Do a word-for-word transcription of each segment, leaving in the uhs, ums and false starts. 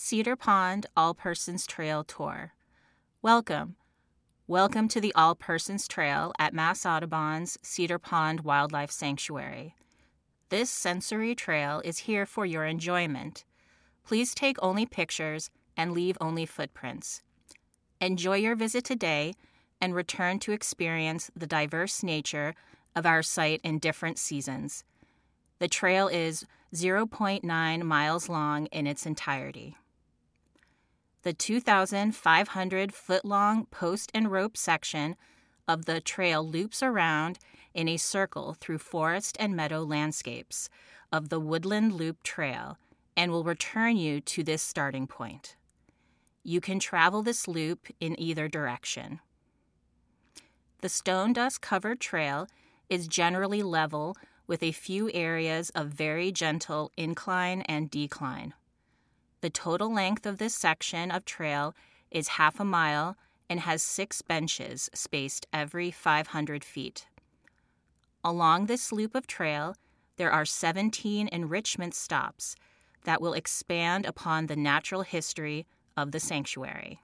Cedar Pond All-Persons Trail Tour. Welcome. Welcome to the All-Persons Trail at Mass Audubon's Cedar Pond Wildlife Sanctuary. This sensory trail is here for your enjoyment. Please take only pictures and leave only footprints. Enjoy your visit today and return to experience the diverse nature of our site in different seasons. The trail is zero point nine miles long in its entirety. The two thousand five hundred foot long post and rope section of the trail loops around in a circle through forest and meadow landscapes of the Woodland Loop Trail and will return you to this starting point. You can travel this loop in either direction. The stone dust covered trail is generally level with a few areas of very gentle incline and decline. The total length of this section of trail is half a mile and has six benches spaced every five hundred feet. Along this loop of trail, there are seventeen enrichment stops that will expand upon the natural history of the sanctuary.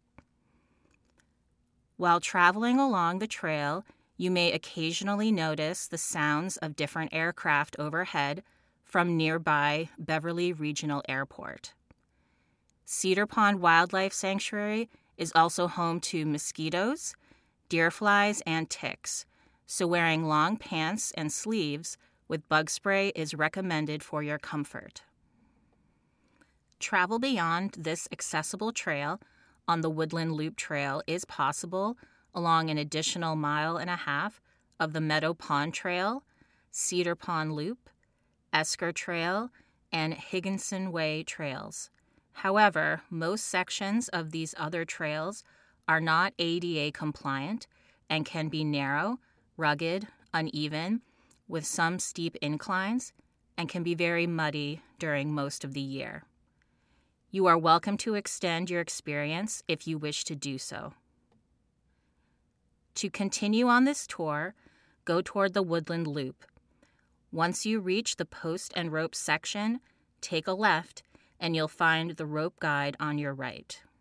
While traveling along the trail, you may occasionally notice the sounds of different aircraft overhead from nearby Beverly Regional Airport. Cedar Pond Wildlife Sanctuary is also home to mosquitoes, deer flies, and ticks, so wearing long pants and sleeves with bug spray is recommended for your comfort. Travel beyond this accessible trail on the Woodland Loop Trail is possible along an additional mile and a half of the Meadow Pond Trail, Cedar Pond Loop, Esker Trail, and Higginson Way trails. However, most sections of these other trails are not A D A compliant and can be narrow, rugged, uneven, with some steep inclines, and can be very muddy during most of the year. You are welcome to extend your experience if you wish to do so. To continue on this tour, go toward the Woodland Loop. Once you reach the post and rope section, take a left and you'll find the rope guide on your right.